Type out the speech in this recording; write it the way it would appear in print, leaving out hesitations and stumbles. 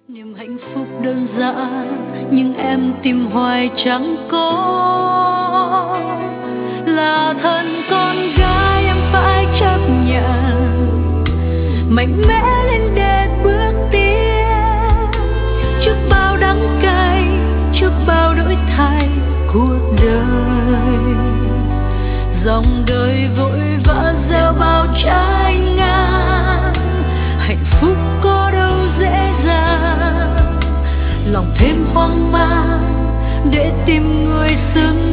Niềm hạnh phúc đơn giản nhưng em tìm hoài chẳng có, là thân con gái em phải chấp nhận, mạnh mẽ lên để bước tiếp trước bao đắng cay, trước bao đổi thay cuộc đời. Dòng đời vội vã gieo bao trái ngang, hạnh phúc có đâu dễ dàng, lòng thêm hoang mang để tìm người xứng